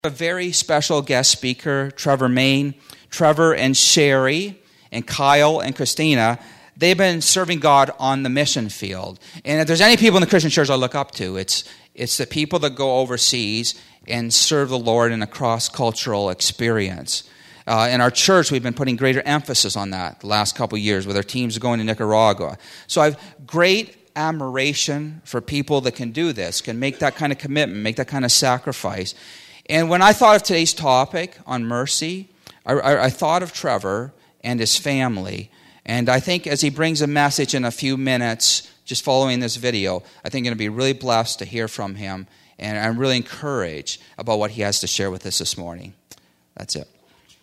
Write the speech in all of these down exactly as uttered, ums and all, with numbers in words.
A very special guest speaker, Trevor Main. Trevor and Sherry and Kyle and Christina, they've been serving God on the mission field. And if there's any people in the Christian church I look up to, it's it's the people that go overseas and serve the Lord in a cross-cultural experience. Uh, in our church, we've been putting greater emphasis on that the last couple of years with our teams going to Nicaragua. So I have great admiration for people that can do this, can make that kind of commitment, make that kind of sacrifice. And when I thought of today's topic on mercy, I, I, I thought of Trevor and his family. And I think as he brings a message in a few minutes, just following this video, I think you're going to be really blessed to hear from him. And I'm really encouraged about what he has to share with us this morning. That's it.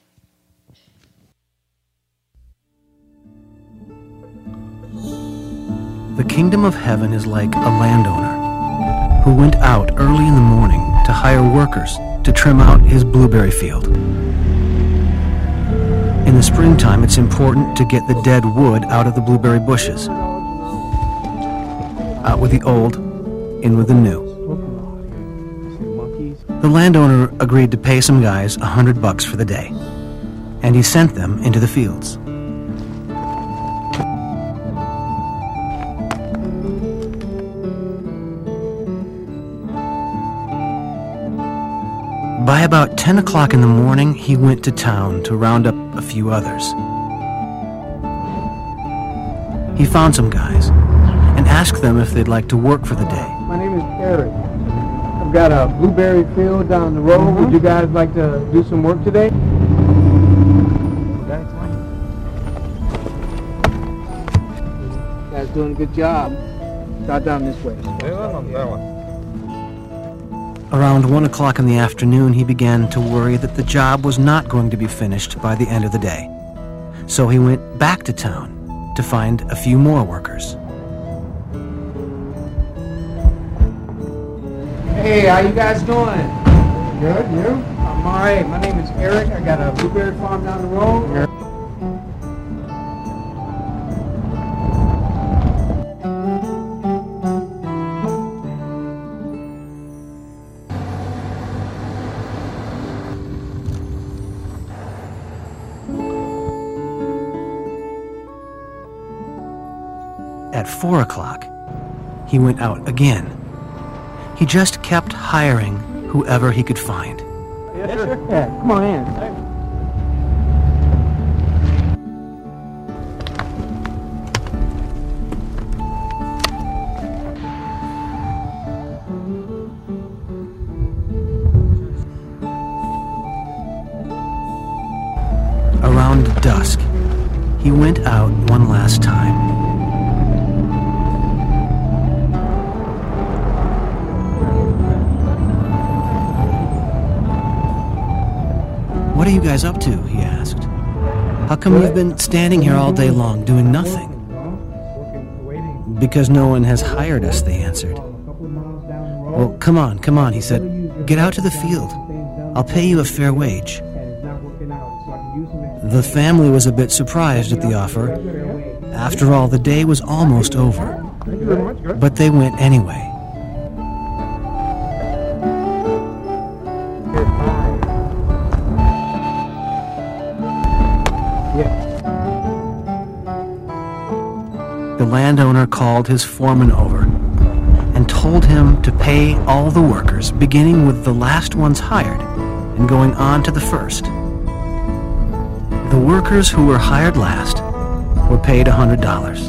The kingdom of heaven is like a landowner who went out early in the morning to hire workers to trim out his blueberry field. In the springtime, it's important to get the dead wood out of the blueberry bushes. Out with the old, in with the new. The landowner agreed to pay some guys a hundred bucks for the day, and he sent them into the fields. By about ten o'clock in the morning, he went to town to round up a few others. He found some guys and asked them if they'd like to work for the day. My name is Eric. I've got a blueberry field down the road. Mm-hmm. Would you guys like to do some work today? You guys doing a good job. Start down this way. Around one o'clock in the afternoon, he began to worry that the job was not going to be finished by the end of the day. So he went back to town to find a few more workers. Hey, how you guys doing? Good, you? I'm all right. My name is Eric. I got a blueberry farm down the road. At four o'clock, he went out again. He just kept hiring whoever he could find. Yes, sir. Yeah, come on in. Around dusk, he went out one last time. What are you guys up to? He asked. How come you've been standing here all day long doing nothing? Because no one has hired us, they answered. Well, come on, come on, he said. Get out to the field. I'll pay you a fair wage. The family was a bit surprised at the offer. After all, the day was almost over. But they went anyway. The landowner called his foreman over and told him to pay all the workers, beginning with the last ones hired and going on to the first. The workers who were hired last were paid one hundred dollars.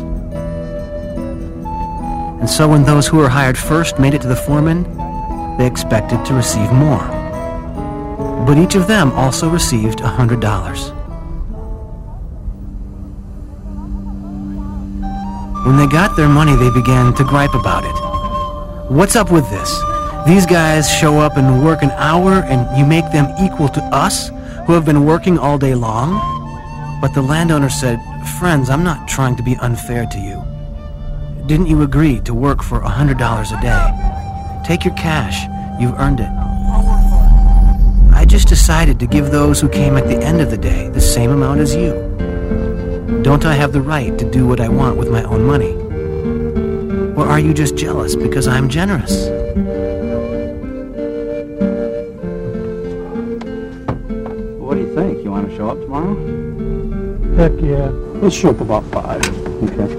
And so when those who were hired first made it to the foreman, they expected to receive more. But each of them also received one hundred dollars. When they got their money, they began to gripe about it. What's up with this? These guys show up and work an hour and you make them equal to us who have been working all day long? But the landowner said, friends, I'm not trying to be unfair to you. Didn't you agree to work for one hundred dollars a day? Take your cash. You've earned it. I just decided to give those who came at the end of the day the same amount as you. Don't I have the right to do what I want with my own money? Or are you just jealous because I'm generous? think? You want to show up tomorrow? Heck yeah. Let's show up about five. Okay.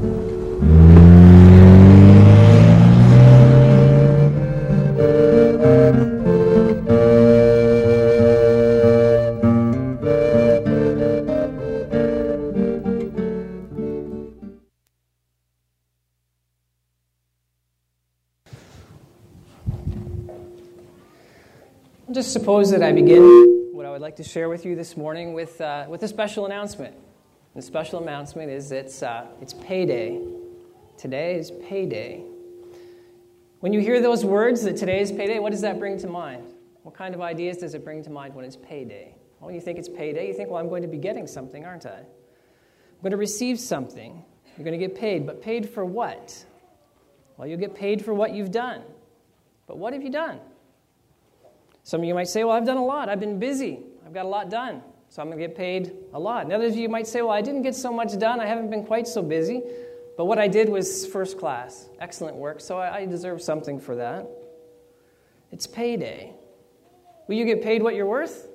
Just suppose that I begin what I would like to share with you this morning with uh, with a special announcement. The special announcement is it's uh, it's payday. Today is payday. When you hear those words that today is payday, what does that bring to mind? What kind of ideas does it bring to mind when it's payday? Well, when you think it's payday, you think, well, I'm going to be getting something, aren't I? I'm going to receive something. You're going to get paid, but paid for what? Well, you'll get paid for what you've done. But what have you done? Some of you might say, well, I've done a lot. I've been busy. I've got a lot done, so I'm going to get paid a lot. And others of you might say, well, I didn't get so much done. I haven't been quite so busy. But what I did was first class, excellent work, so I, I deserve something for that. It's payday. Will you get paid what you're worth?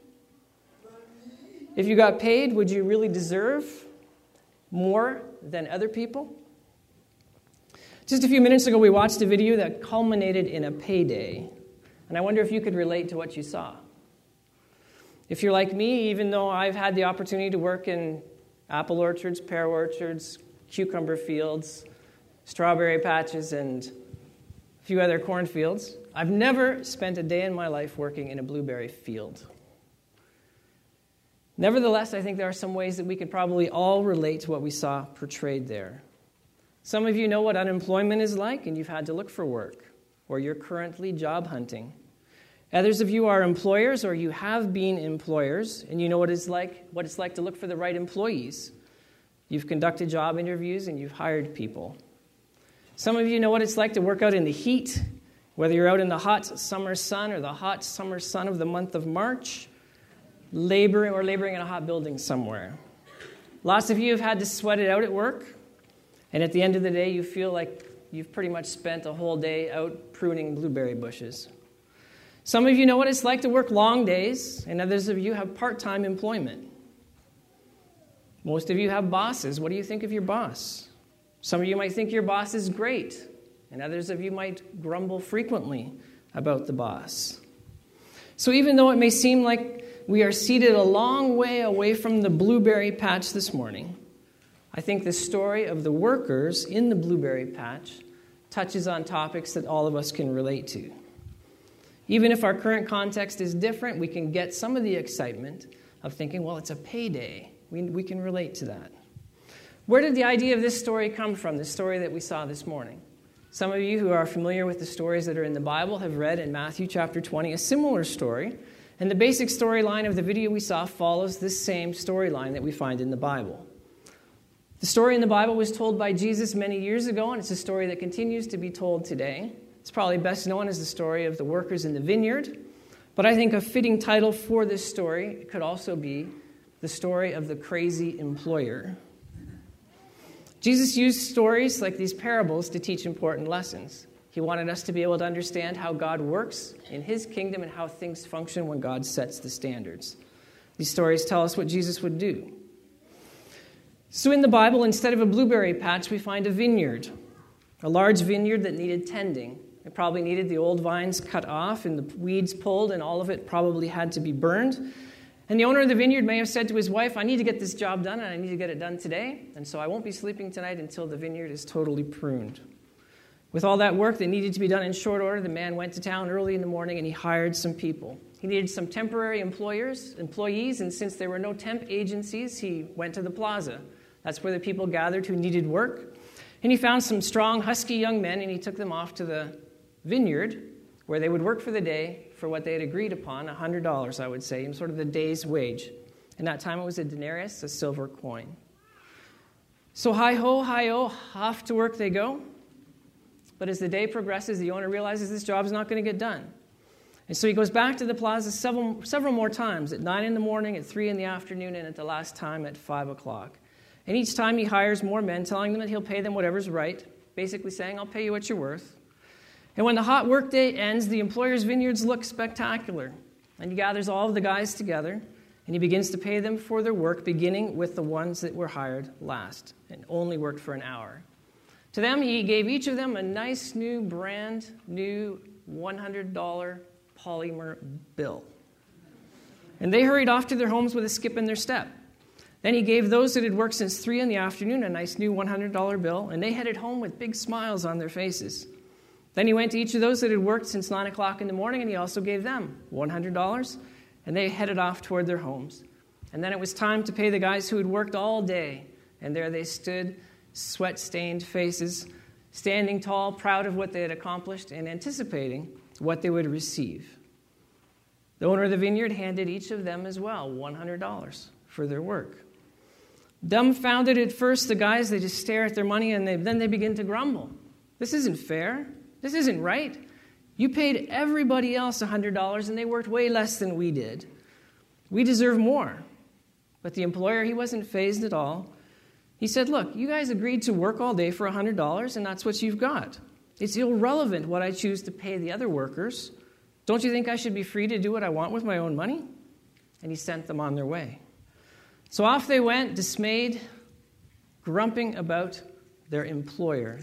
If you got paid, would you really deserve more than other people? Just a few minutes ago, we watched a video that culminated in a payday. And I wonder if you could relate to what you saw. If you're like me, even though I've had the opportunity to work in apple orchards, pear orchards, cucumber fields, strawberry patches, and a few other cornfields, I've never spent a day in my life working in a blueberry field. Nevertheless, I think there are some ways that we could probably all relate to what we saw portrayed there. Some of you know what unemployment is like, and you've had to look for work, or you're currently job hunting. Others of you are employers, or you have been employers, and you know what it's like, what it's like to look for the right employees. You've conducted job interviews, and you've hired people. Some of you know what it's like to work out in the heat, whether you're out in the hot summer sun or the hot summer sun of the month of March, laboring or laboring in a hot building somewhere. Lots of you have had to sweat it out at work, and at the end of the day, you feel like you've pretty much spent a whole day out pruning blueberry bushes. Some of you know what it's like to work long days, and others of you have part-time employment. Most of you have bosses. What do you think of your boss? Some of you might think your boss is great, and others of you might grumble frequently about the boss. So even though it may seem like we are seated a long way away from the blueberry patch this morning, I think the story of the workers in the blueberry patch touches on topics that all of us can relate to. Even if our current context is different, we can get some of the excitement of thinking, well, it's a payday. We, we can relate to that. Where did the idea of this story come from, the story that we saw this morning? Some of you who are familiar with the stories that are in the Bible have read in Matthew chapter twenty a similar story, and the basic storyline of the video we saw follows this same storyline that we find in the Bible. The story in the Bible was told by Jesus many years ago, and it's a story that continues to be told today. It's probably best known as the story of the workers in the vineyard, but I think a fitting title for this story could also be the story of the crazy employer. Jesus used stories like these parables to teach important lessons. He wanted us to be able to understand how God works in his kingdom and how things function when God sets the standards. These stories tell us what Jesus would do. So in the Bible, instead of a blueberry patch, we find a vineyard, a large vineyard that needed tending. It probably needed the old vines cut off and the weeds pulled, and all of it probably had to be burned. And the owner of the vineyard may have said to his wife, I need to get this job done, and I need to get it done today, and so I won't be sleeping tonight until the vineyard is totally pruned. With all that work that needed to be done in short order, the man went to town early in the morning, and he hired some people. He needed some temporary employers, employees, and since there were no temp agencies, he went to the plaza. That's where the people gathered who needed work. And he found some strong, husky young men, and he took them off to the vineyard, where they would work for the day for what they had agreed upon, one hundred dollars, I would say, in sort of the day's wage. In that time, it was a denarius, a silver coin. So hi-ho, hi-oh, off to work they go. But as the day progresses, the owner realizes this job is not going to get done. And so he goes back to the plaza several, several more times, at nine in the morning, at three in the afternoon, and at the last time at five o'clock. And each time he hires more men, telling them that he'll pay them whatever's right, basically saying, I'll pay you what you're worth. And when the hot workday ends, the employer's vineyards look spectacular. And he gathers all of the guys together, And he begins to pay them for their work, beginning with the ones that were hired last and only worked for an hour. To them, he gave each of them a nice new brand new one hundred dollars polymer bill. And they hurried off to their homes with a skip in their step. Then he gave those that had worked since three in the afternoon a nice new one hundred dollars bill, and they headed home with big smiles on their faces. Then he went to each of those that had worked since nine o'clock in the morning, and he also gave them one hundred dollars, and they headed off toward their homes. And then it was time to pay the guys who had worked all day, and there they stood, sweat-stained faces, standing tall, proud of what they had accomplished, and anticipating what they would receive. The owner of the vineyard handed each of them as well one hundred dollars for their work. Dumbfounded at first, the guys, they just stare at their money, and they, then they begin to grumble. This isn't fair. This isn't right. You paid everybody else one hundred dollars, and they worked way less than we did. We deserve more. But the employer, he wasn't fazed at all. He said, look, you guys agreed to work all day for one hundred dollars, and that's what you've got. It's irrelevant what I choose to pay the other workers. Don't you think I should be free to do what I want with my own money? And he sent them on their way. So off they went, dismayed, grumping about their employer,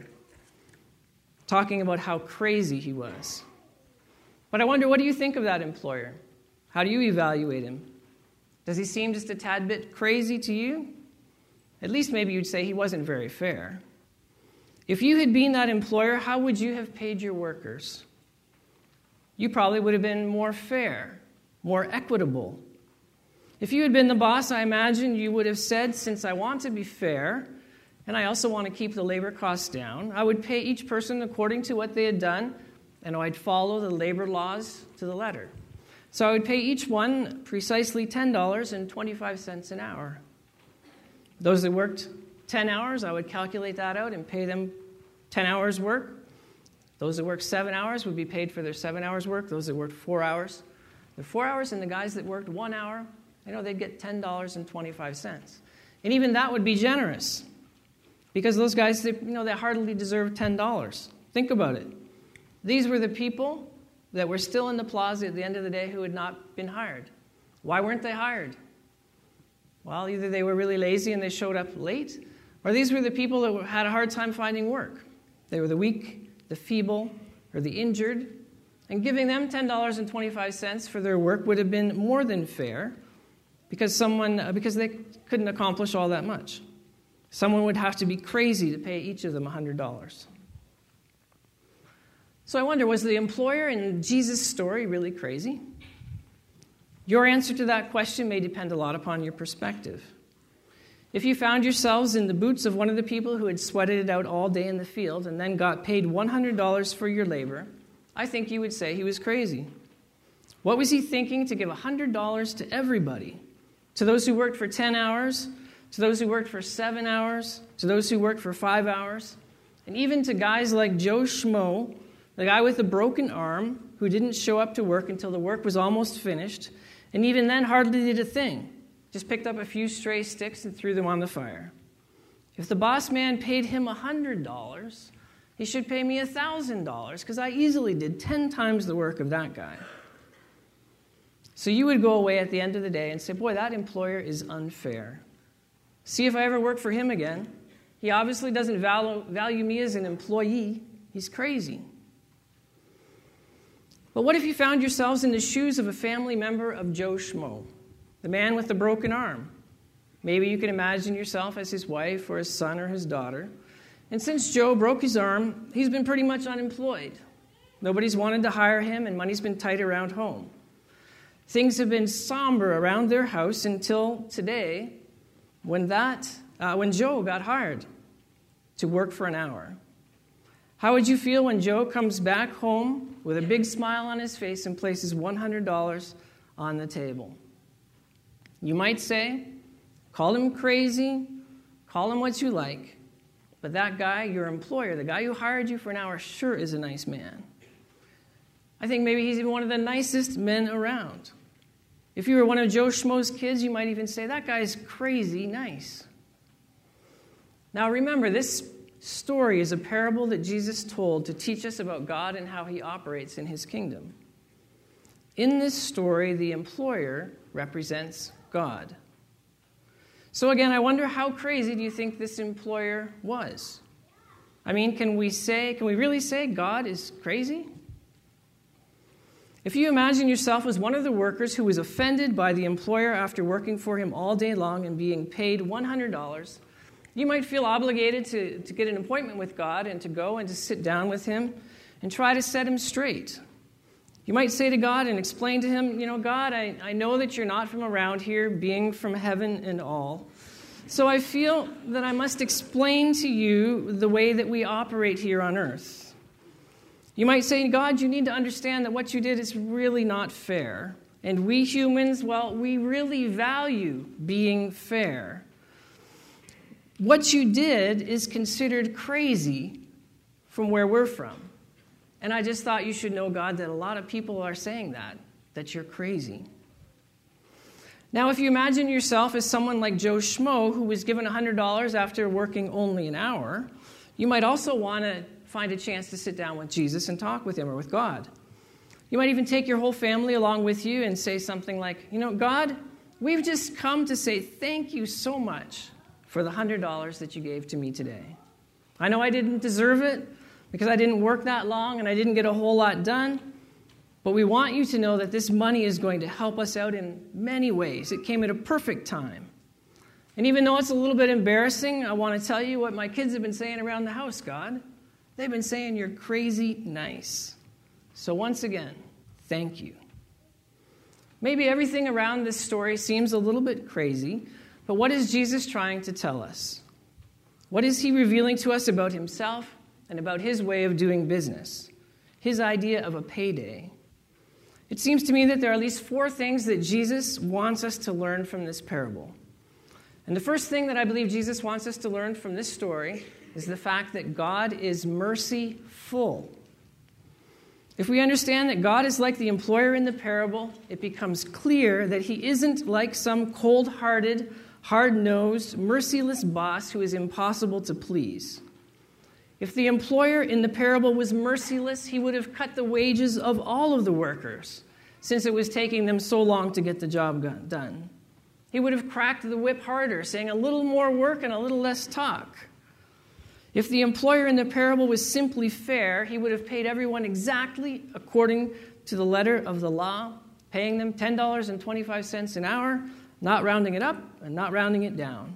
talking about how crazy he was. But I wonder, what do you think of that employer? How do you evaluate him? Does he seem just a tad bit crazy to you? At least maybe you'd say he wasn't very fair. If you had been that employer, how would you have paid your workers? You probably would have been more fair, more equitable. If you had been the boss, I imagine you would have said, since I want to be fair, and I also want to keep the labor costs down, I would pay each person according to what they had done, and I'd follow the labor laws to the letter. So I would pay each one precisely ten dollars and twenty-five cents an hour. Those that worked ten hours, I would calculate that out and pay them ten hours work. Those that worked seven hours would be paid for their seven hours work. Those that worked four hours, their four hours, and the guys that worked one hour, you know, they'd get ten dollars and twenty-five cents. And even that would be generous, because those guys, they, you know, they hardly deserve ten dollars. Think about it. These were the people that were still in the plaza at the end of the day who had not been hired. Why weren't they hired? Well, either they were really lazy and they showed up late, or these were the people that had a hard time finding work. They were the weak, the feeble, or the injured, and giving them ten dollars and twenty-five cents for their work would have been more than fair, because someone uh, because they couldn't accomplish all that much. Someone would have to be crazy to pay each of them one hundred dollars. So I wonder, was the employer in Jesus' story really crazy? Your answer to that question may depend a lot upon your perspective. If you found yourselves in the boots of one of the people who had sweated it out all day in the field and then got paid one hundred dollars for your labor, I think you would say he was crazy. What was he thinking to give one hundred dollars to everybody? To those who worked for ten hours, to those who worked for seven hours, to those who worked for five hours, and even to guys like Joe Schmo, the guy with the broken arm who didn't show up to work until the work was almost finished, and even then hardly did a thing. Just picked up a few stray sticks and threw them on the fire. If the boss man paid him one hundred dollars, he should pay me one thousand dollars, because I easily did ten times the work of that guy. So you would go away at the end of the day and say, boy, that employer is unfair. See if I ever work for him again. He obviously doesn't value, value me as an employee. He's crazy. But what if you found yourselves in the shoes of a family member of Joe Schmo, the man with the broken arm? Maybe you can imagine yourself as his wife or his son or his daughter. And since Joe broke his arm, he's been pretty much unemployed. Nobody's wanted to hire him, and money's been tight around home. Things have been somber around their house until today, when that, uh, when Joe got hired to work for an hour. How would you feel when Joe comes back home with a big smile on his face and places one hundred dollars on the table? You might say, call him crazy, call him what you like, but that guy, your employer, the guy who hired you for an hour, sure is a nice man. I think maybe he's even one of the nicest men around. If you were one of Joe Schmo's kids, you might even say, that guy's crazy nice. Now remember, this story is a parable that Jesus told to teach us about God and how he operates in his kingdom. In this story, the employer represents God. So again, I wonder, how crazy do you think this employer was? I mean, can we say, can we really say God is crazy? If you imagine yourself as one of the workers who was offended by the employer after working for him all day long and being paid one hundred dollars, you might feel obligated to, to get an appointment with God and to go and to sit down with him and try to set him straight. You might say to God and explain to him, you know, God, I, I know that you're not from around here, being from heaven and all. So I feel that I must explain to you the way that we operate here on earth. You might say, God, you need to understand that what you did is really not fair. And we humans, well, we really value being fair. What you did is considered crazy from where we're from. And I just thought you should know, God, that a lot of people are saying that, that you're crazy. Now, if you imagine yourself as someone like Joe Schmo, who was given one hundred dollars after working only an hour, you might also want to find a chance to sit down with Jesus and talk with him or with God. You might even take your whole family along with you and say something like, you know, God, we've just come to say thank you so much for the one hundred dollars that you gave to me today. I know I didn't deserve it, because I didn't work that long and I didn't get a whole lot done. But we want you to know that this money is going to help us out in many ways. It came at a perfect time. And even though it's a little bit embarrassing, I want to tell you what my kids have been saying around the house, God. They've been saying you're crazy nice. So once again, thank you. Maybe everything around this story seems a little bit crazy, but what is Jesus trying to tell us? What is he revealing to us about himself and about his way of doing business, his idea of a payday? It seems to me that there are at least four things that Jesus wants us to learn from this parable. And the first thing that I believe Jesus wants us to learn from this story is the fact that God is merciful. If we understand that God is like the employer in the parable, it becomes clear that he isn't like some cold-hearted, hard-nosed, merciless boss who is impossible to please. If the employer in the parable was merciless, he would have cut the wages of all of the workers, since it was taking them so long to get the job done. He would have cracked the whip harder, saying a little more work and a little less talk. If the employer in the parable was simply fair, he would have paid everyone exactly according to the letter of the law, paying them ten dollars and twenty-five cents an hour, not rounding it up and not rounding it down.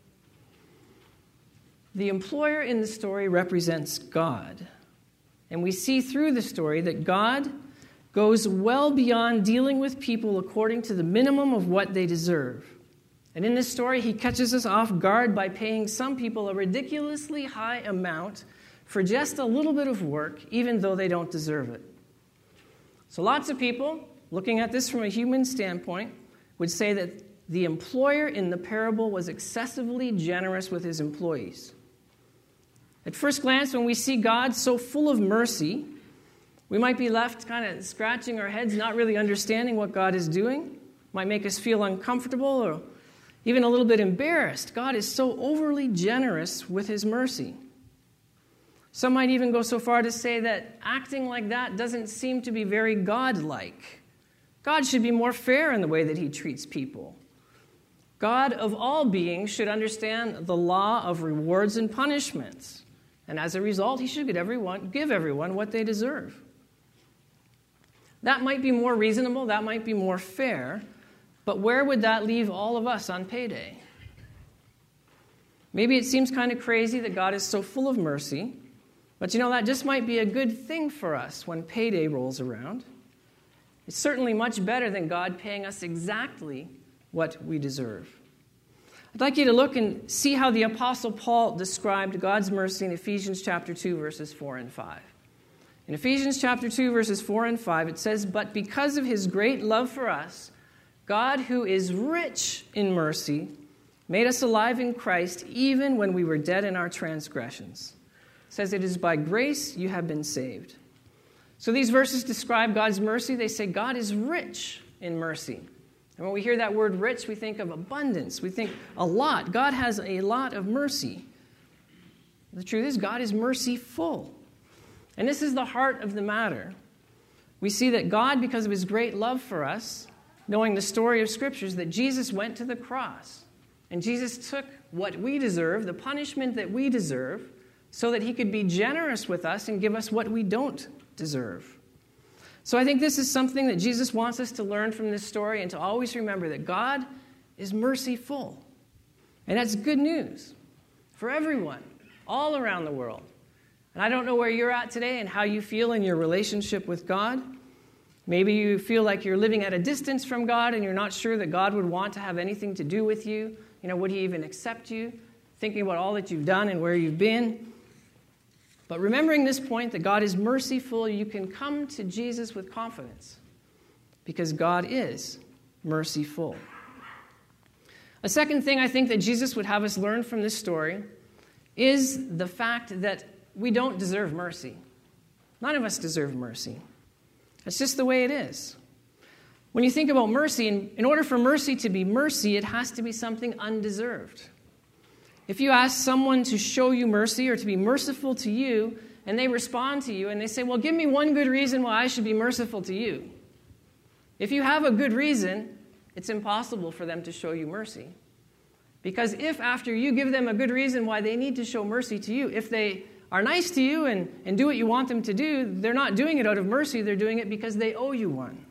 The employer in the story represents God. And we see through the story that God goes well beyond dealing with people according to the minimum of what they deserve. And in this story, he catches us off guard by paying some people a ridiculously high amount for just a little bit of work, even though they don't deserve it. So lots of people, looking at this from a human standpoint, would say that the employer in the parable was excessively generous with his employees. At first glance, when we see God so full of mercy, we might be left kind of scratching our heads, not really understanding what God is doing. It might make us feel uncomfortable or even a little bit embarrassed. God is so overly generous with his mercy. Some might even go so far to say that acting like that doesn't seem to be very God-like. God should be more fair in the way that he treats people. God of all beings should understand the law of rewards and punishments. And as a result, he should give everyone, give everyone what they deserve. That might be more reasonable, that might be more fair, but where would that leave all of us on payday? Maybe it seems kind of crazy that God is so full of mercy, but you know, that just might be a good thing for us when payday rolls around. It's certainly much better than God paying us exactly what we deserve. I'd like you to look and see how the Apostle Paul described God's mercy in Ephesians chapter two, verses four and five. In Ephesians chapter two, verses four and five, it says, "But because of his great love for us, God, who is rich in mercy, made us alive in Christ even when we were dead in our transgressions." It says, "It is by grace you have been saved." So these verses describe God's mercy. They say God is rich in mercy. And when we hear that word rich, we think of abundance. We think a lot. God has a lot of mercy. The truth is, God is merciful. And this is the heart of the matter. we see that God, because of his great love for us, knowing the story of Scriptures, that Jesus went to the cross. And Jesus took what we deserve, the punishment that we deserve, so that he could be generous with us and give us what we don't deserve. So I think this is something that Jesus wants us to learn from this story, and to always remember that God is merciful. And that's good news for everyone, all around the world. And I don't know where you're at today and how you feel in your relationship with God. Maybe you feel like you're living at a distance from God and you're not sure that God would want to have anything to do with you. You know, would he even accept you? Thinking about all that you've done and where you've been. But remembering this point that God is merciful, you can come to Jesus with confidence because God is merciful. A second thing I think that Jesus would have us learn from this story is the fact that we don't deserve mercy. None of us deserve mercy. That's just the way it is. When you think about mercy, in, in order for mercy to be mercy, it has to be something undeserved. If you ask someone to show you mercy or to be merciful to you, and they respond to you and they say, well, give me one good reason why I should be merciful to you. If you have a good reason, it's impossible for them to show you mercy. Because if after you give them a good reason why they need to show mercy to you, if they are nice to you and, and do what you want them to do, they're not doing it out of mercy, they're doing it because they owe you one.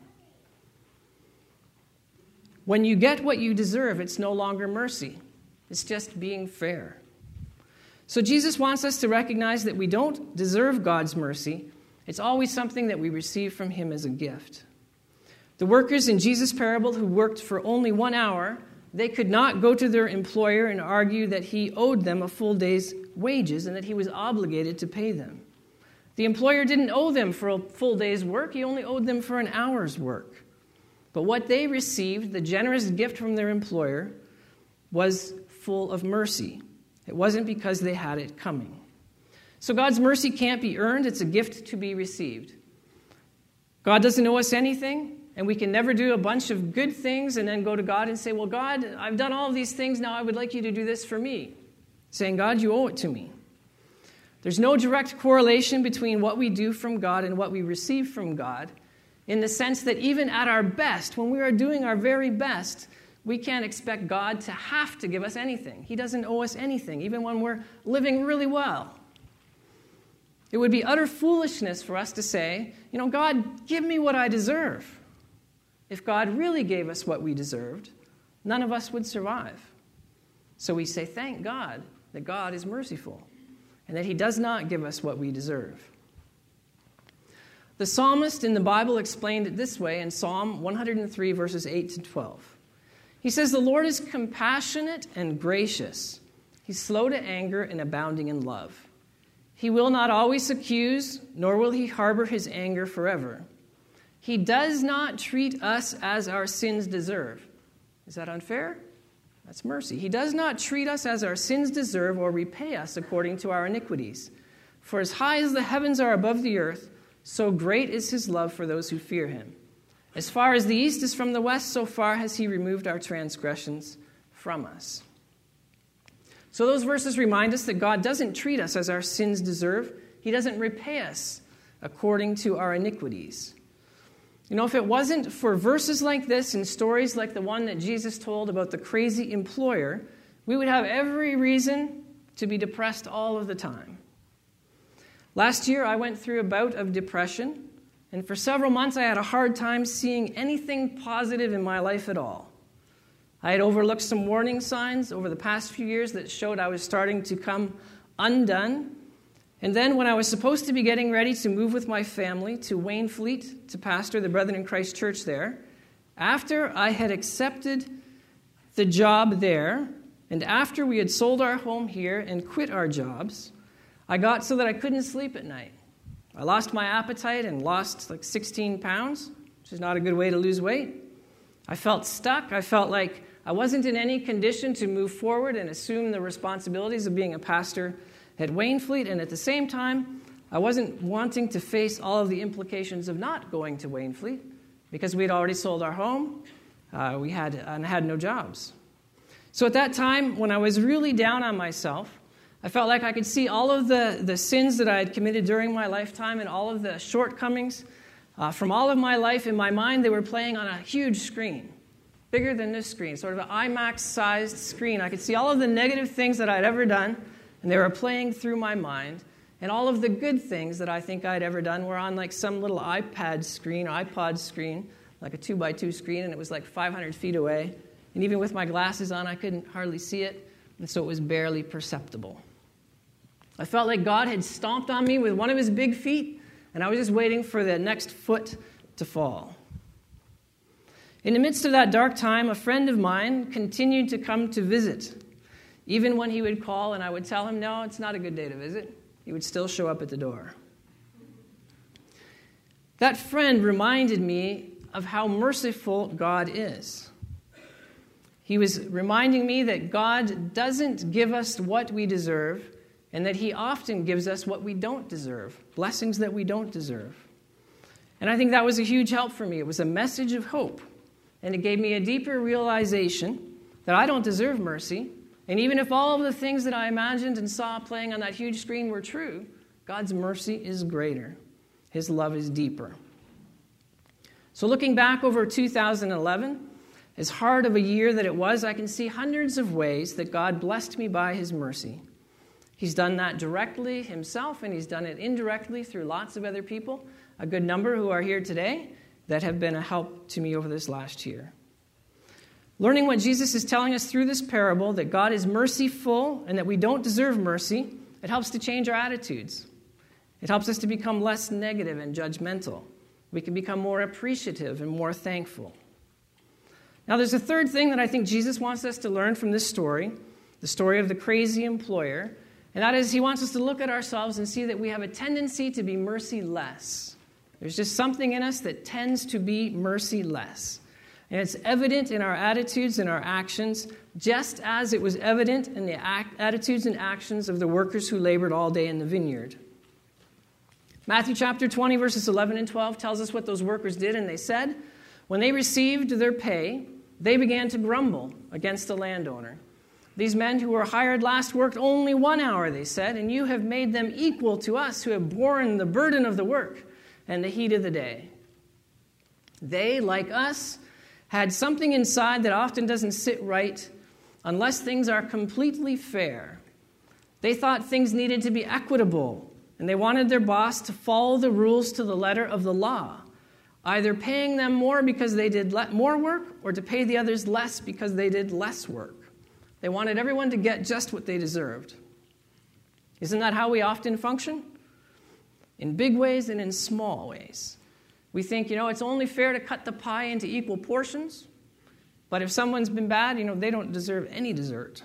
When you get what you deserve, it's no longer mercy. It's just being fair. So Jesus wants us to recognize that we don't deserve God's mercy. It's always something that we receive from him as a gift. The workers in Jesus' parable who worked for only one hour, they could not go to their employer and argue that he owed them a full day's wages and that he was obligated to pay them. The employer didn't owe them for a full day's work. He only owed them for an hour's work. But what they received, the generous gift from their employer, was full of mercy. It wasn't because they had it coming. So God's mercy can't be earned. It's a gift to be received. God doesn't owe us anything. And we can never do a bunch of good things and then go to God and say, well, God, I've done all of these things. Now I would like you to do this for me. Saying, God, you owe it to me. There's no direct correlation between what we do from God and what we receive from God, in the sense that even at our best, when we are doing our very best, we can't expect God to have to give us anything. He doesn't owe us anything, even when we're living really well. It would be utter foolishness for us to say, you know, God, give me what I deserve. If God really gave us what we deserved, none of us would survive. So we say, thank God that God is merciful and that he does not give us what we deserve. The psalmist in the Bible explained it this way in Psalm one hundred three, verses eight to twelve. He says, the Lord is compassionate and gracious. He's slow to anger and abounding in love. He will not always accuse, nor will he harbor his anger forever. He does not treat us as our sins deserve. Is that unfair? That's mercy. He does not treat us as our sins deserve or repay us according to our iniquities. For as high as the heavens are above the earth, so great is his love for those who fear him. As far as the east is from the west, so far has he removed our transgressions from us. So those verses remind us that God doesn't treat us as our sins deserve. He doesn't repay us according to our iniquities. You know, if it wasn't for verses like this and stories like the one that Jesus told about the crazy employer, we would have every reason to be depressed all of the time. Last year, I went through a bout of depression, and for several months, I had a hard time seeing anything positive in my life at all. I had overlooked some warning signs over the past few years that showed I was starting to come undone. And then when I was supposed to be getting ready to move with my family to Waynfleet to pastor the Brethren in Christ Church there, after I had accepted the job there, and after we had sold our home here and quit our jobs, I got so that I couldn't sleep at night. I lost my appetite and lost like sixteen pounds, which is not a good way to lose weight. I felt stuck. I felt like I wasn't in any condition to move forward and assume the responsibilities of being a pastor at Waynfleet, and at the same time, I wasn't wanting to face all of the implications of not going to Waynfleet because we had already sold our home, uh, we had and had no jobs. So at that time, when I was really down on myself, I felt like I could see all of the, the sins that I had committed during my lifetime and all of the shortcomings Uh, from all of my life, in my mind, they were playing on a huge screen, bigger than this screen, sort of an IMAX-sized screen. I could see all of the negative things that I'd ever done, and they were playing through my mind. And all of the good things that I think I'd ever done were on like some little iPad screen, or iPod screen, like a two by two screen, and it was like five hundred feet away. And even with my glasses on, I couldn't hardly see it, and so it was barely perceptible. I felt like God had stomped on me with one of his big feet, and I was just waiting for the next foot to fall. In the midst of that dark time, a friend of mine continued to come to visit. Even when he would call and I would tell him, no, it's not a good day to visit, he would still show up at the door. That friend reminded me of how merciful God is. He was reminding me that God doesn't give us what we deserve, and that he often gives us what we don't deserve, blessings that we don't deserve. And I think that was a huge help for me. It was a message of hope, and it gave me a deeper realization that I don't deserve mercy, and even if all of the things that I imagined and saw playing on that huge screen were true, God's mercy is greater. His love is deeper. So looking back over two thousand eleven, as hard of a year that it was, I can see hundreds of ways that God blessed me by his mercy. He's done that directly himself, and he's done it indirectly through lots of other people, a good number who are here today, that have been a help to me over this last year. Learning what Jesus is telling us through this parable, that God is merciful and that we don't deserve mercy, it helps to change our attitudes. It helps us to become less negative and judgmental. We can become more appreciative and more thankful. Now, there's a third thing that I think Jesus wants us to learn from this story, the story of the crazy employer, and that is he wants us to look at ourselves and see that we have a tendency to be merciless. There's just something in us that tends to be merciless. And it's evident in our attitudes and our actions, just as it was evident in the act, attitudes and actions of the workers who labored all day in the vineyard. Matthew chapter twenty, verses eleven and twelve tells us what those workers did, and they said, when they received their pay, they began to grumble against the landowner. These men who were hired last worked only one hour, they said, and you have made them equal to us who have borne the burden of the work and the heat of the day. They, like us, had something inside that often doesn't sit right unless things are completely fair. They thought things needed to be equitable, and they wanted their boss to follow the rules to the letter of the law, either paying them more because they did le- more work or to pay the others less because they did less work. They wanted everyone to get just what they deserved. Isn't that how we often function? In big ways and in small ways. We think, you know, it's only fair to cut the pie into equal portions, but if someone's been bad, you know, they don't deserve any dessert.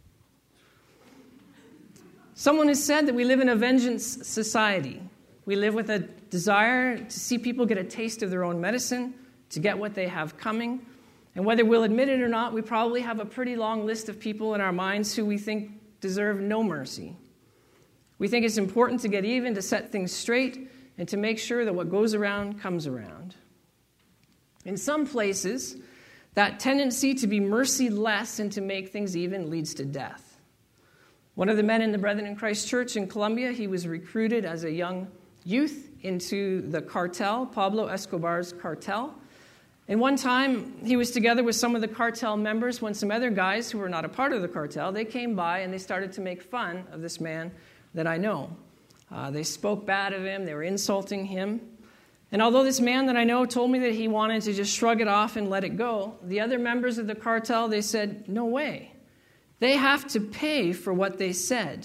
Someone has said that we live in a vengeance society. We live with a desire to see people get a taste of their own medicine, to get what they have coming. And whether we'll admit it or not, we probably have a pretty long list of people in our minds who we think deserve no mercy. We think it's important to get even, to set things straight, and to make sure that what goes around comes around. In some places, that tendency to be merciless and to make things even leads to death. One of the men in the Brethren in Christ Church in Colombia, he was recruited as a young youth into the cartel, Pablo Escobar's cartel. And one time, he was together with some of the cartel members when some other guys who were not a part of the cartel, they came by and they started to make fun of this man that I know. Uh, they spoke bad of him. They were insulting him. And although this man that I know told me that he wanted to just shrug it off and let it go, the other members of the cartel, they said, no way. They have to pay for what they said.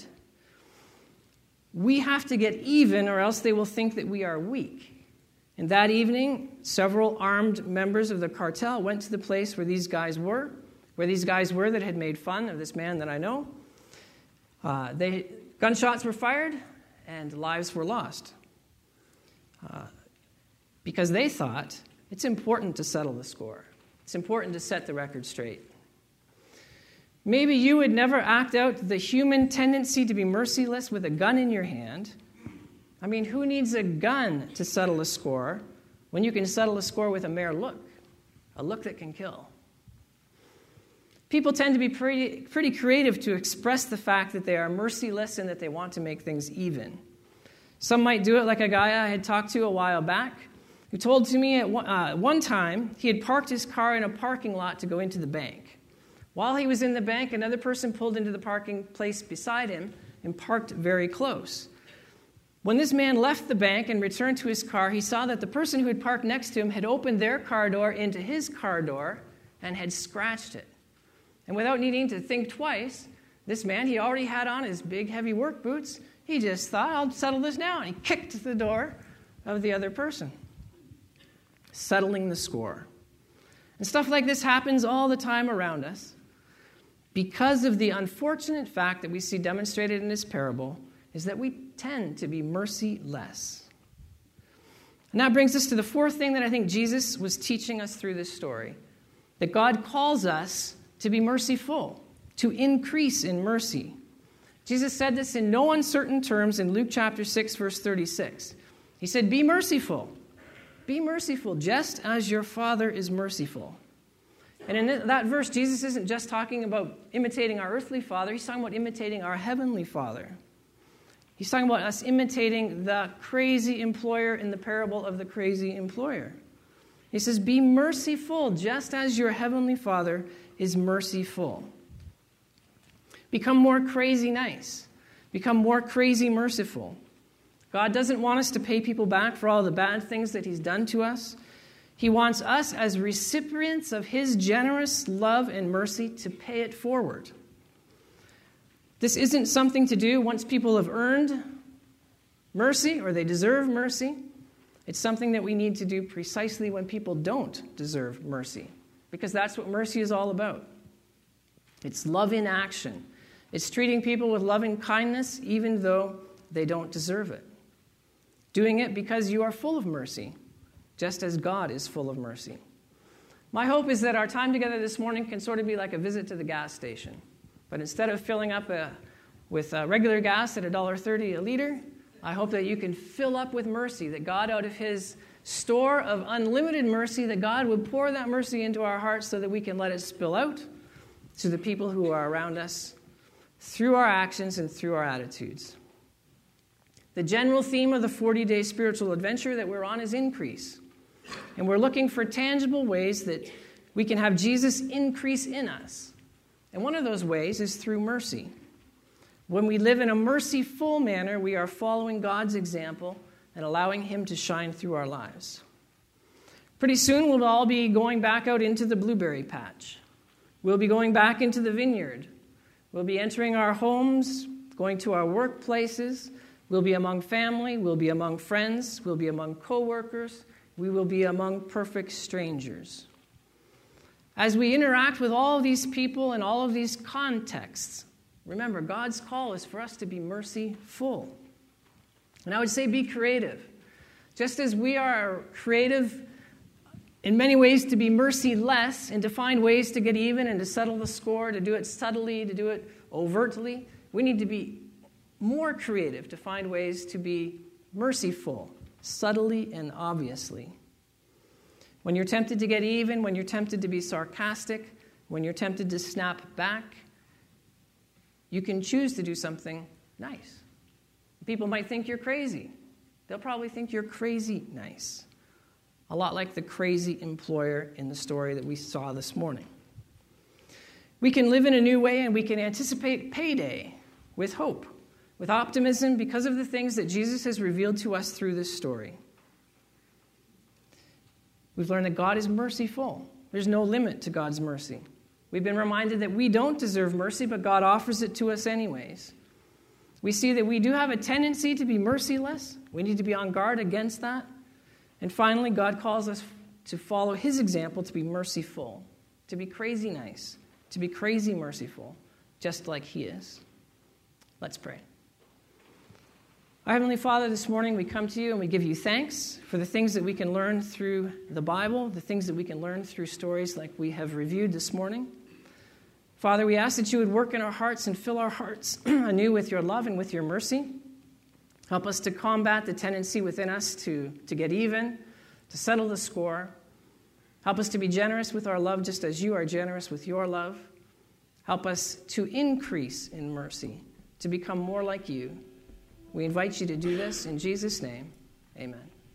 We have to get even or else they will think that we are weak. And that evening, several armed members of the cartel went to the place where these guys were, where these guys were that had made fun of this man that I know. Uh, they gunshots were fired, and lives were lost. Uh, because they thought it's important to settle the score. It's important to set the record straight. Maybe you would never act out the human tendency to be merciless with a gun in your hand. I mean, who needs a gun to settle a score when you can settle a score with a mere look, a look that can kill? People tend to be pretty, pretty creative to express the fact that they are merciless and that they want to make things even. Some might do it like a guy I had talked to a while back who told to me at one, uh, one time he had parked his car in a parking lot to go into the bank. While he was in the bank, another person pulled into the parking place beside him and parked very close. When this man left the bank and returned to his car, he saw that the person who had parked next to him had opened their car door into his car door and had scratched it. And without needing to think twice, this man, he already had on his big, heavy work boots. He just thought, I'll settle this now. And he kicked the door of the other person, settling the score. And stuff like this happens all the time around us because of the unfortunate fact that we see demonstrated in this parable is that we tend to be merciless. And that brings us to the fourth thing that I think Jesus was teaching us through this story, that God calls us to be merciful, to increase in mercy. Jesus said this in no uncertain terms in Luke chapter six, verse thirty-six. He said, be merciful. Be merciful, just as your Father is merciful. And in that verse, Jesus isn't just talking about imitating our earthly father. He's talking about imitating our heavenly Father. He's talking about us imitating the crazy employer in the parable of the crazy employer. He says, be merciful, just as your heavenly Father is merciful. Become more crazy nice. Become more crazy merciful. God doesn't want us to pay people back for all the bad things that he's done to us. He wants us as recipients of his generous love and mercy to pay it forward. This isn't something to do once people have earned mercy or they deserve mercy. It's something that we need to do precisely when people don't deserve mercy, because that's what mercy is all about. It's love in action. It's treating people with loving kindness even though they don't deserve it. Doing it because you are full of mercy, just as God is full of mercy. My hope is that our time together this morning can sort of be like a visit to the gas station. But instead of filling up a, with a regular gas at one dollar thirty a liter, I hope that you can fill up with mercy, that God, out of his store of unlimited mercy, that God would pour that mercy into our hearts so that we can let it spill out to the people who are around us through our actions and through our attitudes. The general theme of the forty-day spiritual adventure that we're on is increase. And we're looking for tangible ways that we can have Jesus increase in us. And one of those ways is through mercy. When we live in a merciful manner, we are following God's example and allowing him to shine through our lives. Pretty soon, we'll all be going back out into the blueberry patch. We'll be going back into the vineyard. We'll be entering our homes, going to our workplaces. We'll be among family. We'll be among friends. We'll be among coworkers. We will be among perfect strangers. As we interact with all of these people in all of these contexts, remember, God's call is for us to be merciful. And I would say be creative. Just as we are creative in many ways to be merciless and to find ways to get even and to settle the score, to do it subtly, to do it overtly, we need to be more creative to find ways to be merciful, subtly and obviously. When you're tempted to get even, when you're tempted to be sarcastic, when you're tempted to snap back, you can choose to do something nice. People might think you're crazy. They'll probably think you're crazy nice. A lot like the crazy employer in the story that we saw this morning. We can live in a new way and we can anticipate payday with hope, with optimism because of the things that Jesus has revealed to us through this story. We've learned that God is merciful. There's no limit to God's mercy. We've been reminded that we don't deserve mercy, but God offers it to us anyways. We see that we do have a tendency to be merciless. We need to be on guard against that. And finally, God calls us to follow his example, to be merciful, to be crazy nice, to be crazy merciful, just like he is. Let's pray. Our Heavenly Father, this morning we come to you and we give you thanks for the things that we can learn through the Bible, the things that we can learn through stories like we have reviewed this morning. Father, we ask that you would work in our hearts and fill our hearts anew with your love and with your mercy. Help us to combat the tendency within us to, to get even, to settle the score. Help us to be generous with our love just as you are generous with your love. Help us to increase in mercy, to become more like you. We invite you to do this in Jesus' name. Amen.